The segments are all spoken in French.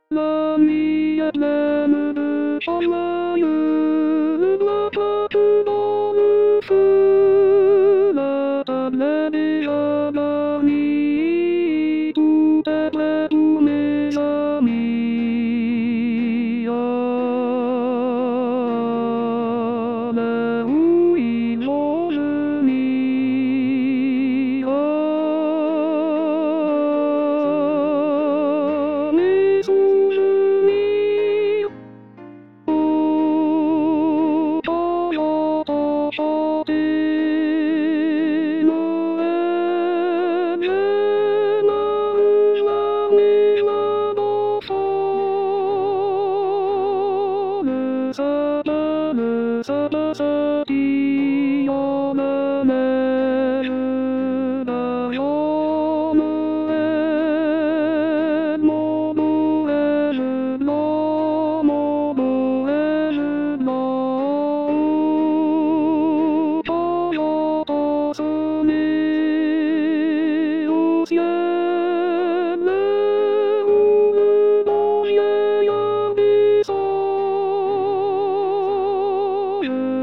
La nuit est pleine de joyeux, la tête dans le feu, la table est déjà garnie, tout est prêt pour mes amis. À l'heure où ils vont venir, mes souvenirs. Oh, quand j'entends chanter Noël, les mains fermées, mains d'enfant, le sapin scintille en neige d'argent. Noël, mon Noël blanc, mon Noël blanc. Oh, quand j'entends sonner au ciel les roues d'un vieillard descend,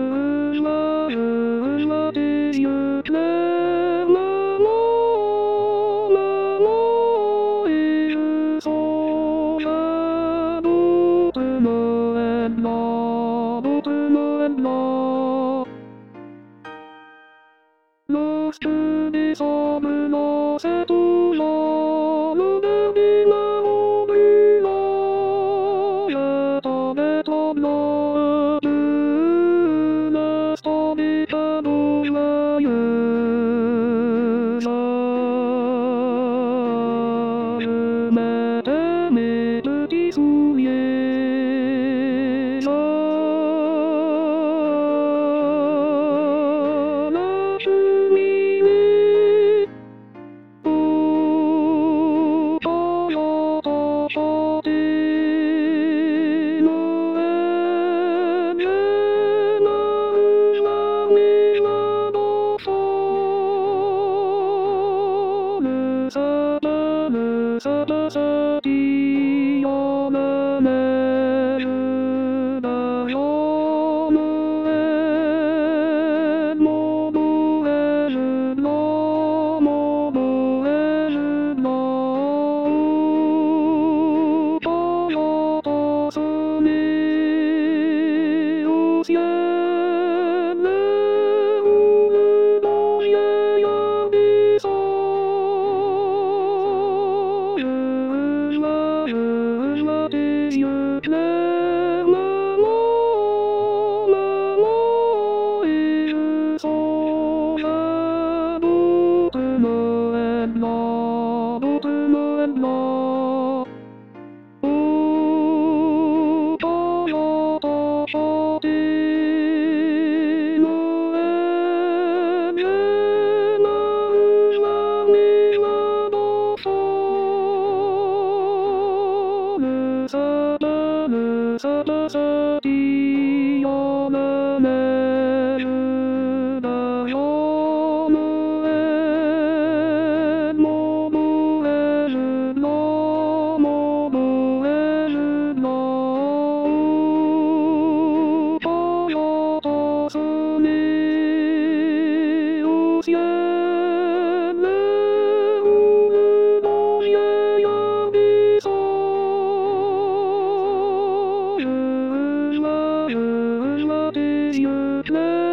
je vois tes yeux clairs, maman, maman, et je songe à notre Noël blanc, notre Noël blanc. Lorsque décembre lance tout lent, l'odeur des marrons brûlants, j'attendais tremblant un peu l'instant des cadeaux joyeux. Je mettais mes petits souliers, la cheminée. Oh, quand j'entends chanter Noël, les mains fermées, mains d'enfant, le sapin scintille en neige d'argent. Noël, mon Noël blanc, mon Noël blanc. Oh, quand j'entends sonner au ciel les roues d'un vieillard descend, je vois tes yeux clairs, maman, maman, et je songe à notre Noël blanc, notre Noël blanc. Oh, quand j'entends chanter Noël, les mains fermées, mains d'enfant, le sapin scintille en neige d'argent. Noël, mon Noël blanc, mon Noël blanc. Oh, quand j'entends sonner au ciel les roues d'un vieillard descend, je vois tes yeux clairs.